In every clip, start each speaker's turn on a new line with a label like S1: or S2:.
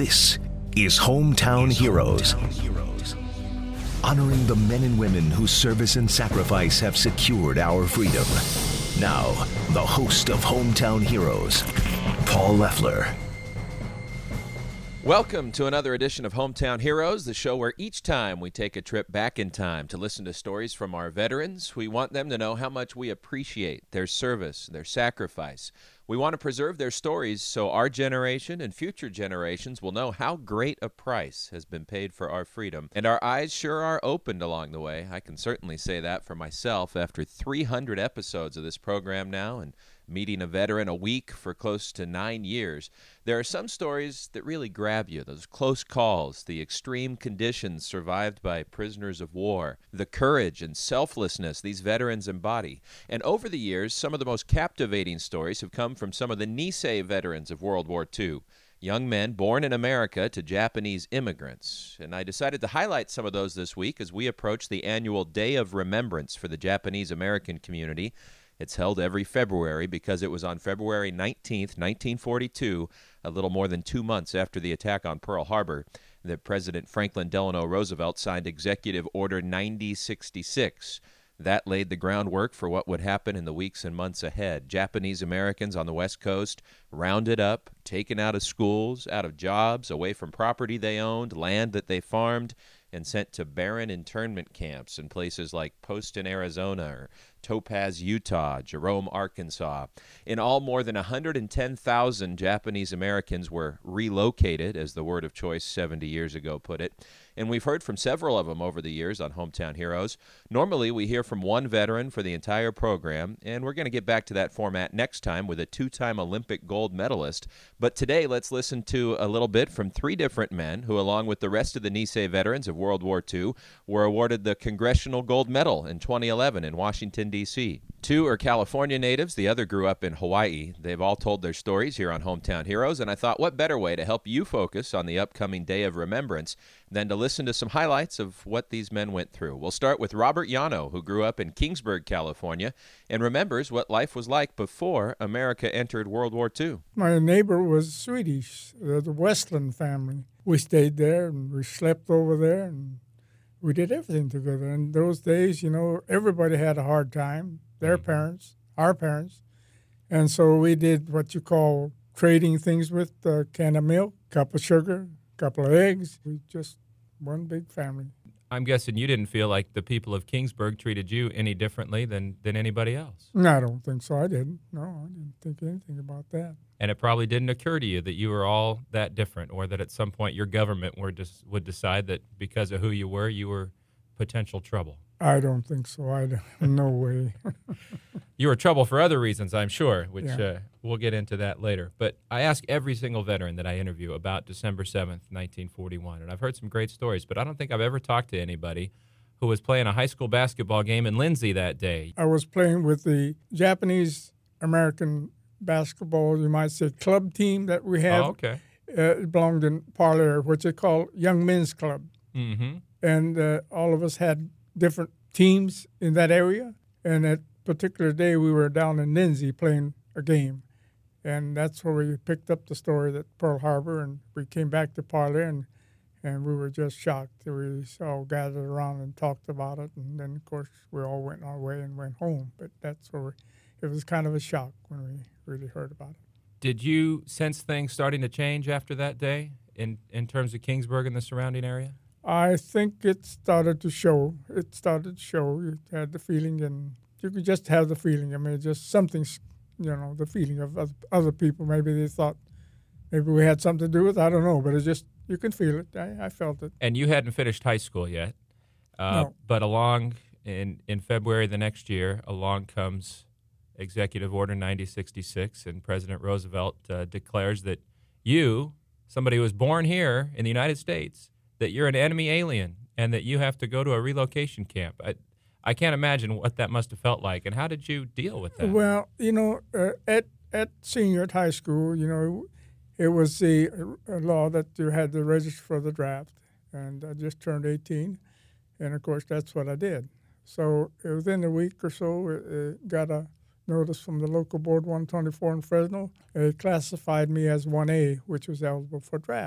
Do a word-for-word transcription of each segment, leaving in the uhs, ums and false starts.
S1: This is Hometown Heroes, honoring the men and women whose service and sacrifice have secured our freedom. Now, the host of Hometown Heroes, Paul Leffler.
S2: Welcome to another edition of Hometown Heroes, the show where each time we take a trip back in time to listen to stories from our veterans. We want them to know how much we appreciate their service, their sacrifice. We want to preserve their stories so our generation and future generations will know how great a price has been paid for our freedom. And our eyes sure are opened along the way. I can certainly say that for myself after three hundred episodes of this program now and meeting a veteran a week for close to nine years. There are some stories that really grab you, those close calls, the extreme conditions survived by prisoners of war, the courage and selflessness these veterans embody. And over the years, some of the most captivating stories have come from some of the Nisei veterans of World War Two, young men born in America to Japanese immigrants. And I decided to highlight some of those this week as we approach the annual Day of Remembrance for the Japanese American community. It's held every February because it was on February nineteenth, nineteen forty-two, a little more than two months after the attack on Pearl Harbor, that President Franklin Delano Roosevelt signed Executive Order ninety sixty-six. That laid the groundwork for what would happen in the weeks and months ahead. Japanese Americans on the West Coast rounded up, taken out of schools, out of jobs, away from property they owned, land that they farmed, and sent to barren internment camps in places like Poston, Arizona, or Topaz, Utah, Jerome, Arkansas. In all, more than one hundred ten thousand Japanese Americans were relocated, as the word of choice seventy years ago put it. And we've heard from several of them over the years on Hometown Heroes. Normally, we hear from one veteran for the entire program, and we're going to get back to that format next time with a two-time Olympic gold medalist. But today, let's listen to a little bit from three different men who, along with the rest of the Nisei veterans of World War Two, were awarded the Congressional Gold Medal in twenty eleven in Washington, D C Two are California natives. The other grew up in Hawaii. They've all told their stories here on Hometown Heroes, and I thought what better way to help you focus on the upcoming Day of Remembrance than to listen to some highlights of what these men went through. We'll start with Robert Yano, who grew up in Kingsburg, California, and remembers what life was like before America entered World War Two.
S3: My neighbor was Swedish, uh, the Westland family. We stayed there, and we slept over there, and we did everything together. In those days, you know, everybody had a hard time, their mm-hmm. parents, our parents. And so we did what you call trading things with a can of milk, cup of sugar, couple of eggs. We just one big family.
S4: I'm guessing you didn't feel like the people of Kingsburg treated you any differently than, than anybody else.
S3: No, I don't think so. I didn't. No, I didn't think anything about that.
S4: And it probably didn't occur to you that you were all that different, or that at some point your government were just, would decide that because of who you were, you were potential trouble.
S3: I don't think so. I don't, no way.
S4: You were trouble for other reasons, I'm sure, which
S3: yeah.
S4: uh, we'll get into that later. But I ask every single veteran that I interview about December seventh, nineteen forty-one, and I've heard some great stories, but I don't think I've ever talked to anybody who was playing a high school basketball game in Lindsay that day.
S3: I was playing with the Japanese American basketball, you might say, club team that we have.
S4: Oh, okay.
S3: Uh, it belonged in Parlor, which they call Young Men's Club.
S4: Mm-hmm.
S3: And uh, all of us had different teams in that area. And that particular day, we were down in Lindsay playing a game. And that's where we picked up the story that Pearl Harbor, and we came back to Parlor, and, and we were just shocked. We all gathered around and talked about it. And then, of course, we all went our way and went home. But that's where we, it was kind of a shock when we really heard about it.
S4: Did you sense things starting to change after that day in, in terms of Kingsburg and the surrounding area?
S3: I think it started to show. It started to show. You had the feeling, and you could just have the feeling. I mean, just something, you know, the feeling of other people. Maybe they thought maybe we had something to do with it. I don't know, but it just, you can feel it. I, I felt it.
S4: And you hadn't finished high school yet. Uh,
S3: no.
S4: But along in, in February the next year, along comes Executive Order ninety sixty-six, and President Roosevelt uh, declares that you, somebody who was born here in the United States, that you're an enemy alien and that you have to go to a relocation camp. I, I can't imagine what that must have felt like. And how did you deal with that?
S3: Well, you know, uh, at at senior at high school, you know, it was the uh, law that you had to register for the draft. And I just turned eighteen. And, of course, that's what I did. So within a week or so, uh, got a notice from the local board one twenty-four in Fresno. It classified me as one A, which was eligible for draft.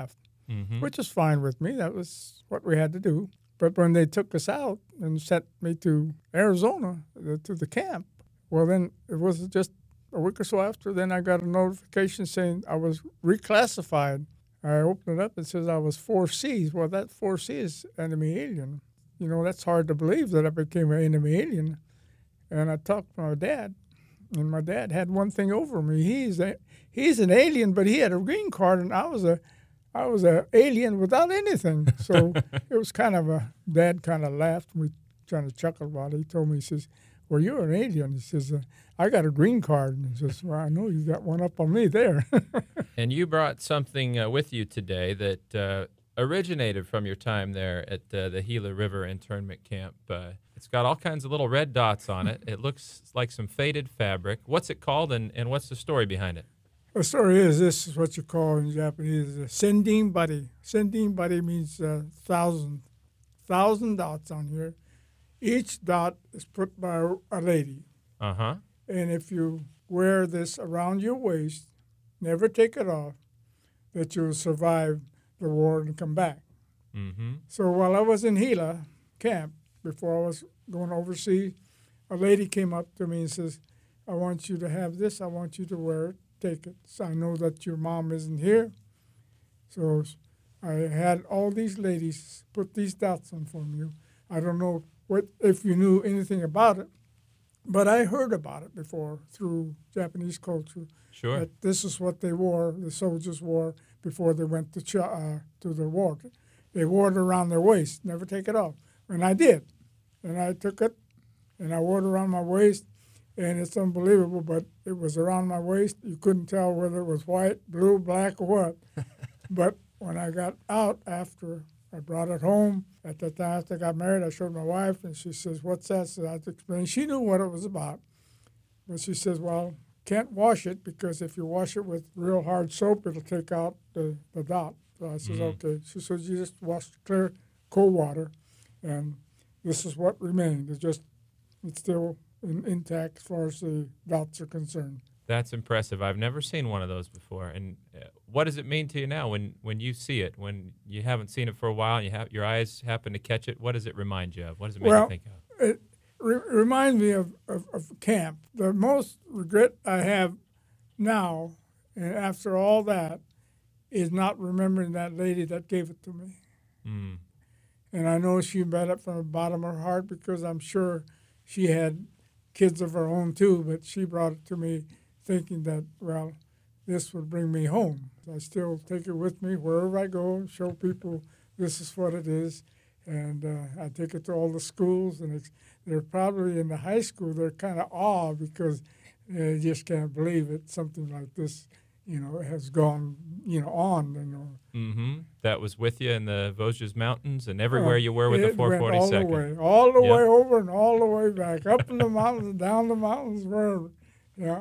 S4: mm-hmm.
S3: which is fine with me. That was what we had to do. But when they took us out and sent me to Arizona, uh, to the camp, well, then it was just a week or so after, then I got a notification saying I was reclassified. I opened it up, it says I was four C. Well, that four C is enemy alien. You know, that's hard to believe that I became an enemy alien. And I talked to my dad, and my dad had one thing over me. He's a, he's an alien, but he had a green card, and I was a I was an alien without anything. So it was kind of a, Dad kind of laughed. We kind of chuckled about it. He told me, he says, well, you're an alien. He says, uh, I got a green card. And he says, well, I know you got one up on me there.
S4: And you brought something uh, with you today that uh, originated from your time there at uh, the Gila River internment camp. Uh, it's got all kinds of little red dots on it. It looks like some faded fabric. What's it called, and, and what's the story behind it?
S3: The story is, this is what you call in Japanese a sending buddy. Sending buddy means uh, thousand, thousand dots on here. Each dot is put by a lady.
S4: Uh-huh.
S3: And if you wear this around your waist, never take it off, that you'll survive the war and come back.
S4: Mm-hmm.
S3: So while I was in Gila camp, before I was going overseas, a lady came up to me and says, I want you to have this. I want you to wear it. Take it. So I know that your mom isn't here. So I had all these ladies put these dots on for you. I don't know what if you knew anything about it, but I heard about it before through Japanese culture.
S4: Sure.
S3: That this is what they wore, the soldiers wore before they went to ch- uh, to the war. They wore it around their waist, never take it off. And I did. And I took it, and I wore it around my waist. And it's unbelievable, but it was around my waist. You couldn't tell whether it was white, blue, black, or what. But when I got out after I brought it home, at the time after I got married, I showed my wife, and she says, what's that? So I had to explain. She knew what it was about. But she says, well, can't wash it because if you wash it with real hard soap, it'll take out the, the dot. So I says,
S4: Mm-hmm.
S3: okay. She says, you just wash clear, cold water, and this is what remained. It's just, it's still in, intact as far as the dots are concerned.
S4: That's impressive. I've never seen one of those before. And uh, what does it mean to you now when, when you see it, when you haven't seen it for a while and you have, your eyes happen to catch it? What does it remind you of? What does it make
S3: well,
S4: you think of?
S3: It re- reminds me of, of, of camp. The most regret I have now, and after all that, is not remembering that lady that gave it to me.
S4: Mm.
S3: And I know she meant it from the bottom of her heart because I'm sure she had kids of her own too, but she brought it to me thinking that, well, this would bring me home. I still take it with me wherever I go, show people this is what it is. And uh, I take it to all the schools, and it's, they're probably in the high school, they're kind of awed because they just can't believe it. Something like this, you know, has gone, you know, on. You know.
S4: Mm-hmm. That was with you in the Vosges Mountains and everywhere uh, you were with
S3: it
S4: the four forty-second.
S3: Went all the way, all the
S4: yep.
S3: way over and all the way back, up in the mountains, down the mountains, wherever. Yeah.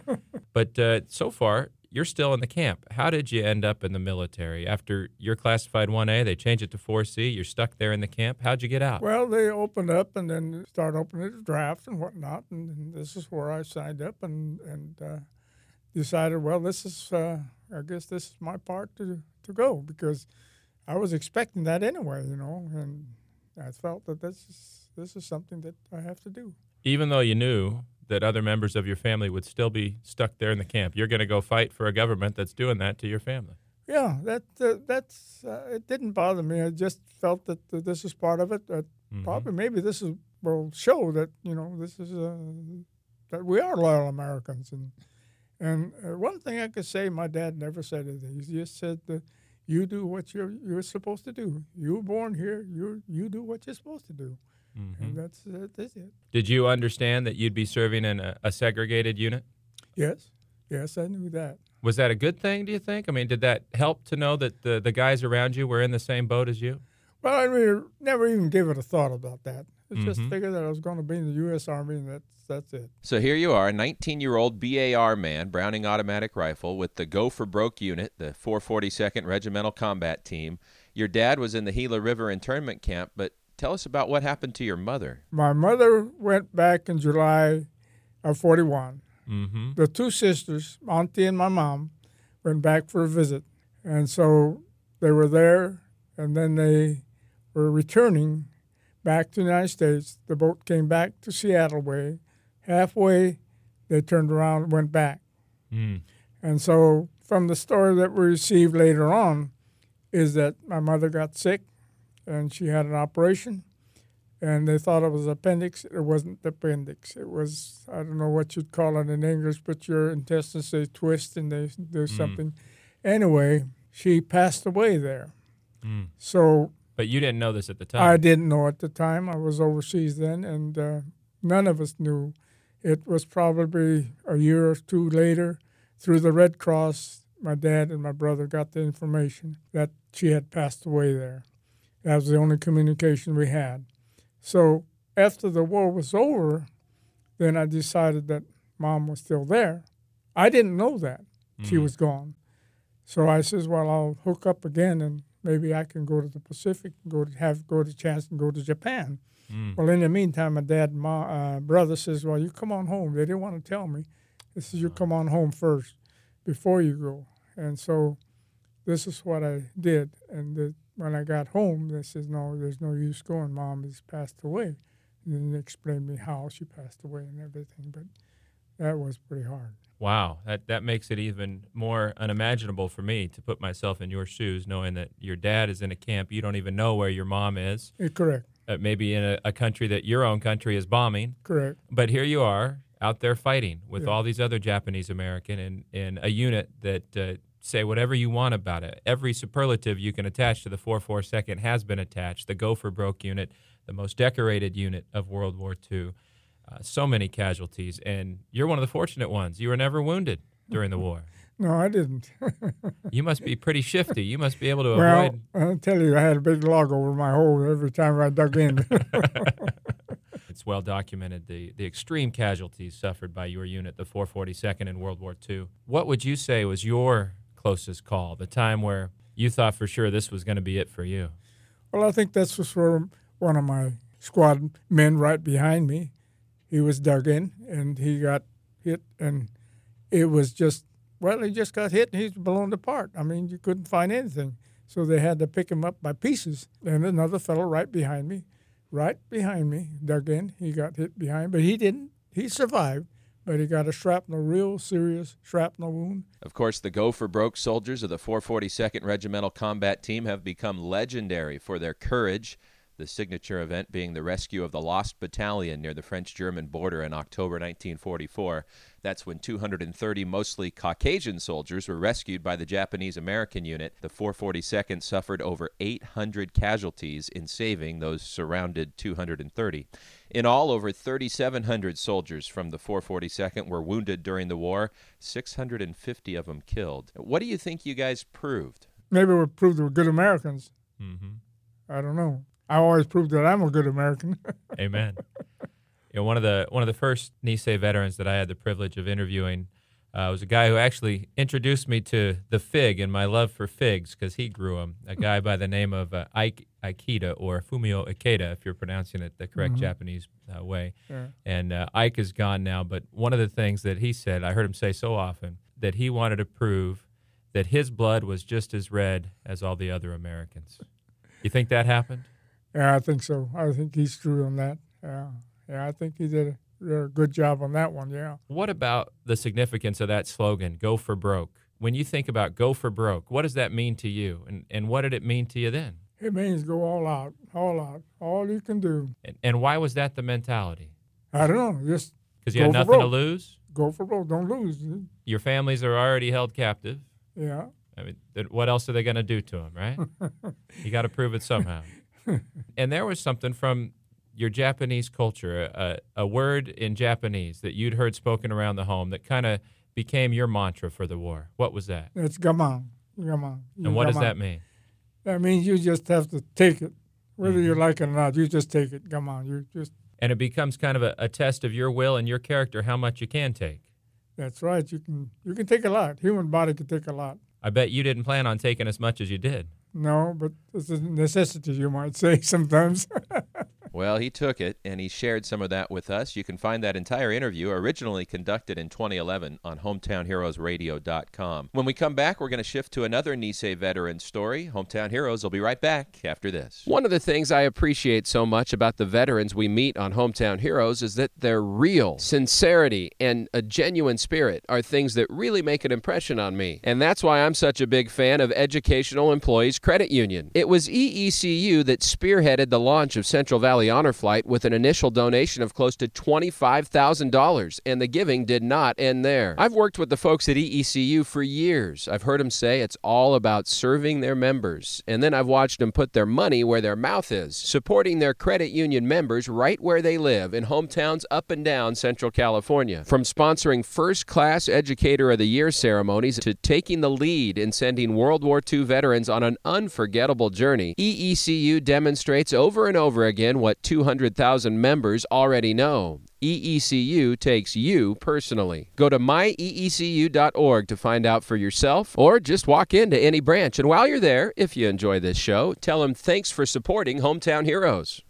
S4: But uh, so far, you're still in the camp. How did you end up in the military? After you're classified one A, they change it to four C. You're stuck there in the camp. How'd you get out?
S3: Well, they opened up and then started opening the draft and whatnot, and, and this is where I signed up and and uh, decided, well, this is, uh, I guess this is my part to to go because I was expecting that anyway, you know, and I felt that this is this is something that I have to do.
S4: Even though you knew that other members of your family would still be stuck there in the camp, you're going to go fight for a government that's doing that to your family.
S3: Yeah, that uh, that's uh, it didn't bother me. I just felt that uh, this is part of it. That
S4: mm-hmm.
S3: probably maybe this is will show that you know this is uh, that we are loyal Americans. And and uh, one thing I could say, my dad never said anything. He just said that you do what you're you're supposed to do. You were born here. You you do what you're supposed to do.
S4: Mm-hmm.
S3: And that's, uh, that's it.
S4: Did you understand that you'd be serving in a, a segregated unit?
S3: Yes. Yes, I knew that.
S4: Was that a good thing, do you think? I mean, did that help to know that the, the guys around you were in the same boat as you?
S3: Well, I really never even gave it a thought about that. I
S4: Mm-hmm.
S3: just figured that I was going to be in the U S Army, and that's, that's it.
S2: So here you are, a nineteen-year-old B A R man, Browning automatic rifle, with the Go for Broke unit, the four forty-second Regimental Combat Team. Your dad was in the Gila River internment camp, but tell us about what happened to your mother.
S3: My mother went back in July of forty-one.
S4: Mm-hmm.
S3: The two sisters, Auntie and my mom, went back for a visit. And so they were there, and then they were returning back to the United States. The boat came back to Seattle way. Halfway, they turned around and went back.
S4: Mm.
S3: And so from the story that we received later on is that my mother got sick, and she had an operation, and they thought it was appendix. It wasn't the appendix. It was, I don't know what you'd call it in English, but your intestines, they twist and they do
S4: Mm.
S3: something. Anyway, she passed away there.
S4: Mm.
S3: So
S4: But you didn't know this at the time.
S3: I didn't know at the time. I was overseas then, and uh, none of us knew. It was probably a year or two later, through the Red Cross, my dad and my brother got the information that she had passed away there. That was the only communication we had. So after the war was over, then I decided that Mom was still there. I didn't know that she
S4: Mm.
S3: was gone. So I says, well, I'll hook up again, and maybe I can go to the Pacific, go to have go to chance and go to Japan.
S4: Mm.
S3: Well, in the meantime, my dad and my uh, brother says, well, you come on home. They didn't want to tell me. They says, you come on home first before you go. And so this is what I did. And the, when I got home, they says, no, there's no use going. Mom has passed away. And then they explained to me how she passed away and everything. But that was pretty hard.
S4: Wow, that that makes it even more unimaginable for me to put myself in your shoes, knowing that your dad is in a camp. You don't even know where your mom is.
S3: Eh, correct,
S4: Uh, maybe in a, a country that your own country is bombing.
S3: correct.
S4: But here you are out there fighting with
S3: Yeah.
S4: all these other Japanese American in, in a unit that uh, say whatever you want about it. Every superlative you can attach to the four forty-second has been attached. The Go for Broke unit, the most decorated unit of World War Two. Uh, so many casualties, and you're one of the fortunate ones. You were never wounded during the war.
S3: No, I didn't.
S4: You must be pretty shifty. You must be able to
S3: well,
S4: avoid.
S3: I'll tell you, I had a big log over my hole every time I dug in.
S4: It's well documented the, the extreme casualties suffered by your unit, the four forty-second in World War Two. What would you say was your closest call, the time where you thought for sure this was going to be it for you?
S3: Well, I think this was for one of my squad men right behind me. He was dug in, and he got hit, and it was just, well, he just got hit, and he's blown apart. I mean, you couldn't find anything. So they had to pick him up by pieces. And another fellow right behind me, right behind me, dug in. He got hit behind, but he didn't. He survived, but he got a shrapnel, real serious shrapnel wound.
S2: Of course, the Go for Broke soldiers of the four forty-second Regimental Combat Team have become legendary for their courage, the signature event being the rescue of the Lost Battalion near the French-German border in October nineteen forty-four. That's when two hundred thirty mostly Caucasian soldiers were rescued by the Japanese-American unit. The four forty-second suffered over eight hundred casualties in saving those surrounded two hundred thirty. In all, over thirty-seven hundred soldiers from the four forty-second were wounded during the war, six hundred fifty of them killed. What do you think you guys proved?
S3: Maybe we proved we're good Americans.
S4: Mm-hmm.
S3: I don't know. I always proved that I'm a good American.
S4: Amen. You know, one of the one of the first Nisei veterans that I had the privilege of interviewing uh, was a guy who actually introduced me to the fig and my love for figs because he grew them. A guy by the name of uh, Ike Ikeda, or Fumio Ikeda, if you're pronouncing it the correct
S3: Mhm.
S4: Japanese uh, way.
S3: Yeah.
S4: And uh, Ike is gone now, but one of the things that he said, I heard him say so often, that he wanted to prove that his blood was just as red as all the other Americans. You think that happened?
S3: Yeah, I think so. I think he's true on that. Yeah, yeah, I think he did a, a good job on that one. Yeah.
S4: What about the significance of that slogan, Go for Broke? When you think about Go for Broke, what does that mean to you? And, and what did it mean to you then?
S3: It means go all out, all out, all you can do.
S4: And, and why was that the mentality?
S3: I don't know, just
S4: Because you
S3: Go
S4: had
S3: for
S4: nothing to
S3: broke.
S4: lose?
S3: go for broke, don't lose.
S4: Your families are already held captive.
S3: Yeah.
S4: I mean, th- what else are they going to do to them, right? You got to prove it somehow. And there was something from your Japanese culture, a, a word in Japanese that you'd heard spoken around the home that kind of became your mantra for the war. What was that?
S3: It's gaman, gaman.
S4: And what does
S3: gaman.
S4: that mean?
S3: That means you just have to take it, whether you
S4: Mhm.
S3: like it or not. You just take it, gaman. You just
S4: And it becomes kind of a, a test of your will and your character, how much you can take.
S3: that's right. You can you can take a lot. Human body can take a lot.
S4: I bet you didn't plan on taking as much as you did.
S3: No, but it's a necessity, you might say sometimes.
S2: Well, he took it, and he shared some of that with us. You can find that entire interview, originally conducted in twenty eleven, on hometown heroes radio dot com. When we come back, we're going to shift to another Nisei veteran story. Hometown Heroes will be right back after this. One of the things I appreciate so much about the veterans we meet on Hometown Heroes is that they're real. Sincerity and a genuine spirit are things that really make an impression on me. And that's why I'm such a big fan of Educational Employees Credit Union. It was E E C U that spearheaded the launch of Central Valley Honor Flight with an initial donation of close to twenty-five thousand dollars, and the giving did not end there. I've worked with the folks at E E C U for years. I've heard them say it's all about serving their members, and then I've watched them put their money where their mouth is, supporting their credit union members right where they live in hometowns up and down Central California. From sponsoring first-class Educator of the Year ceremonies to taking the lead in sending World War Two veterans on an unforgettable journey, E E C U demonstrates over and over again what two hundred thousand members already know. E E C U takes you personally. Go to my e e c u dot org to find out for yourself, or just walk into any branch. And while you're there, if you enjoy this show, tell them thanks for supporting Hometown Heroes.